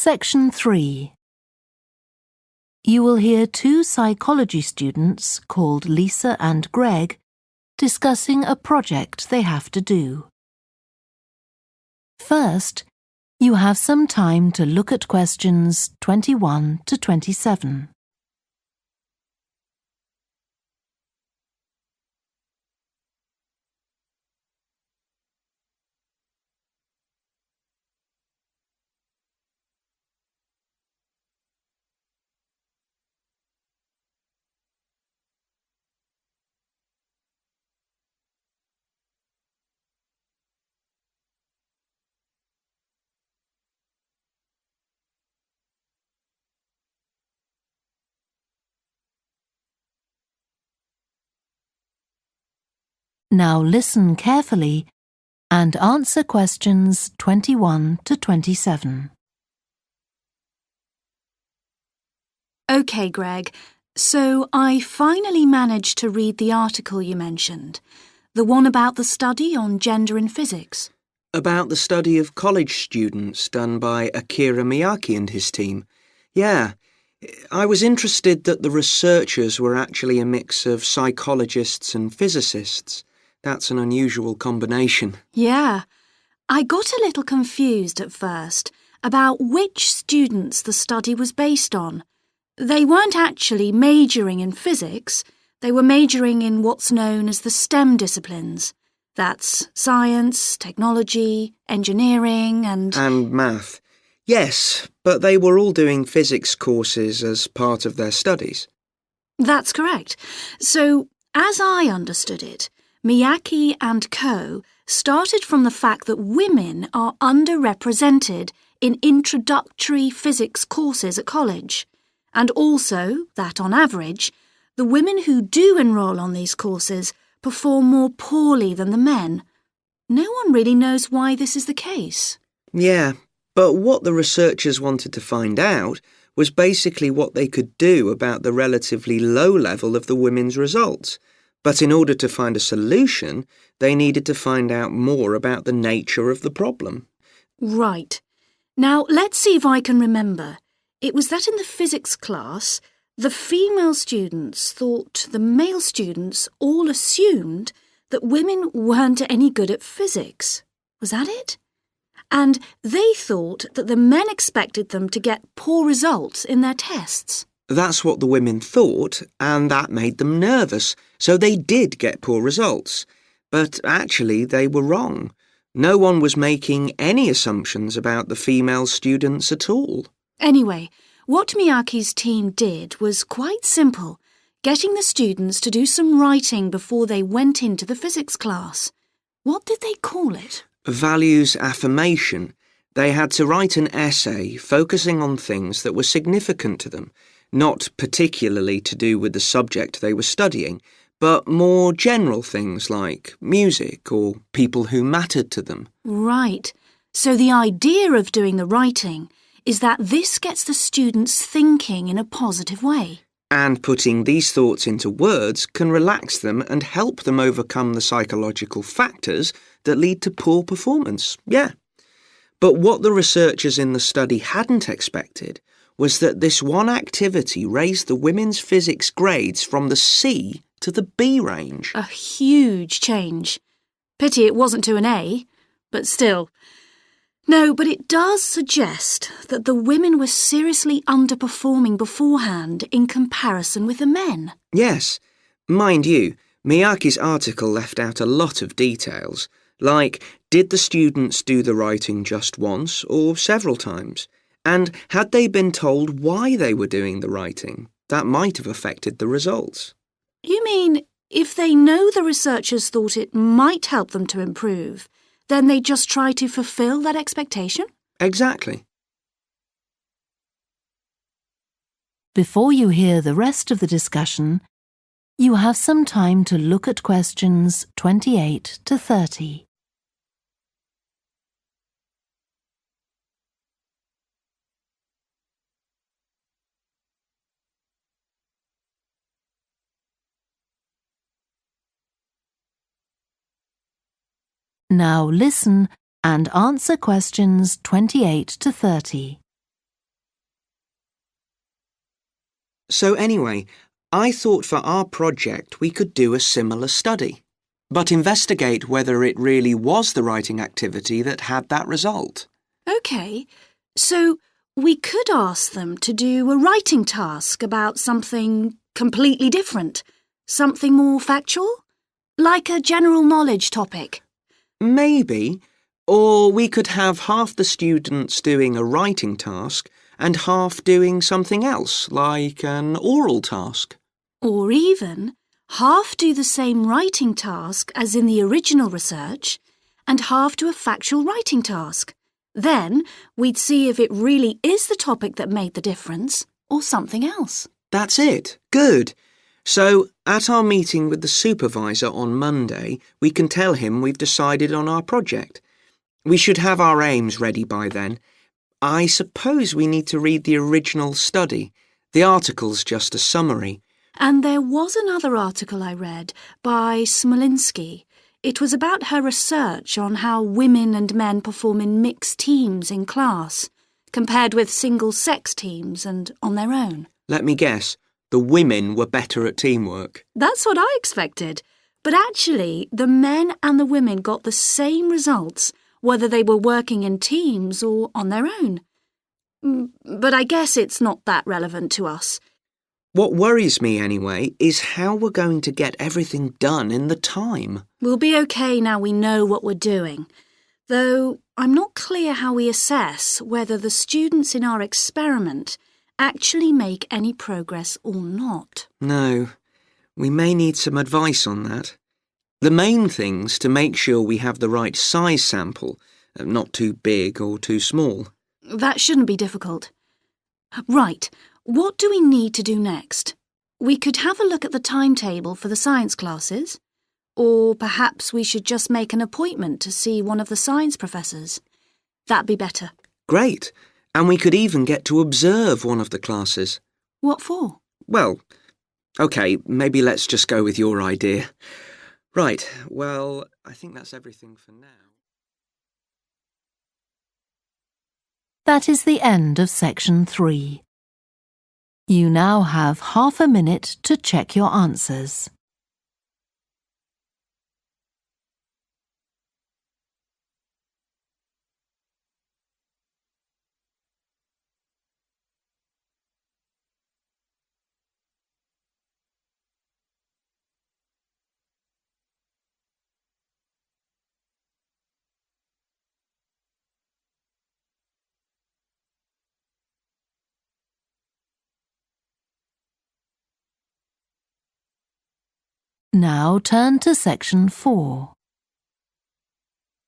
Section 3. You will hear two psychology students called Lisa and Greg discussing a project they have to do. First, you have some time to look at questions 21 to 27. Now listen carefully and answer questions 21 to 27. OK, Greg, so I finally managed to read the article you mentioned, the one about the study on gender in physics. About the study of college students done by Akira Miyake and his team. Yeah, I was interested that the researchers were actually a mix of psychologists and physicists. That's an unusual combination. Yeah, I got a little confused at first about which students the study was based on. They weren't actually majoring in physics, they were majoring in what's known as the STEM disciplines. That's science, technology, engineering and math. Yes, but they were all doing physics courses as part of their studies. That's correct. So, as I understood it, Miyake and co. started from the fact that women are underrepresented in introductory physics courses at college, and also that, on average, the women who do enroll on these courses perform more poorly than the men. No one really knows why this is the case. Yeah, but what the researchers wanted to find out was basically what they could do about the relatively low level of the women's results. But in order to find a solution, they needed to find out more about the nature of the problem. Right. Now, let's see if I can remember. It was that in the physics class, the female students thought the male students all assumed that women weren't any good at physics. Was that it? And they thought that the men expected them to get poor results in their tests. That's what the women thought, and that made them nervous, so they did get poor results. But actually, they were wrong. No one was making any assumptions about the female students at all. Anyway, what Miyake's team did was quite simple, getting the students to do some writing before they went into the physics class. What did they call it? Values affirmation. They had to write an essay focusing on things that were significant to them, not particularly to do with the subject they were studying, but more general things like music or people who mattered to them. Right. So the idea of doing the writing is that this gets the students thinking in a positive way. And putting these thoughts into words can relax them and help them overcome the psychological factors that lead to poor performance. Yeah. But what the researchers in the study hadn't expected was that this one activity raised the women's physics grades from the C to the B range. A huge change. Pity it wasn't to an A, but still. No, but it does suggest that the women were seriously underperforming beforehand in comparison with the men. Yes. Mind you, Miyake's article left out a lot of details, like did the students do the writing just once or several times? And had they been told why they were doing the writing? That might have affected the results. You mean if they know the researchers thought it might help them to improve, then they just try to fulfill that expectation? Exactly. Before you hear the rest of the discussion, you have some time to look at questions 28 to 30. Now listen and answer questions 28 to 30. So anyway, I thought for our project we could do a similar study, but investigate whether it really was the writing activity that had that result. OK, so we could ask them to do a writing task about something completely different, something more factual, like a general knowledge topic. Maybe, or we could have half the students doing a writing task and half doing something else, like an oral task. Or even half do the same writing task as in the original research and half do a factual writing task. Then we'd see if it really is the topic that made the difference or something else. That's it. Good. So, at our meeting with the supervisor on Monday, we can tell him we've decided on our project. We should have our aims ready by then. I suppose we need to read the original study. The article's just a summary. And there was another article I read by Smolinski. It was about her research on how women and men perform in mixed teams in class, compared with single-sex teams and on their own. Let me guess, the women were better at teamwork. That's what I expected. But actually, the men and the women got the same results, whether they were working in teams or on their own. But I guess it's not that relevant to us. What worries me, anyway, is how we're going to get everything done in the time. We'll be okay now we know what we're doing. Though I'm not clear how we assess whether the students in our experiment actually make any progress or not. No, we may need some advice on that. The main thing's to make sure we have the right size sample, not too big or too small. That shouldn't be difficult. Right, what do we need to do next? We could have a look at the timetable for the science classes, or perhaps we should just make an appointment to see one of the science professors. That'd be better. Great. And we could even get to observe one of the classes. What for? Well, OK, maybe let's just go with your idea. Right, well, I think that's everything for now. That is the end of section 3. You now have half a minute to check your answers. Now turn to section 4.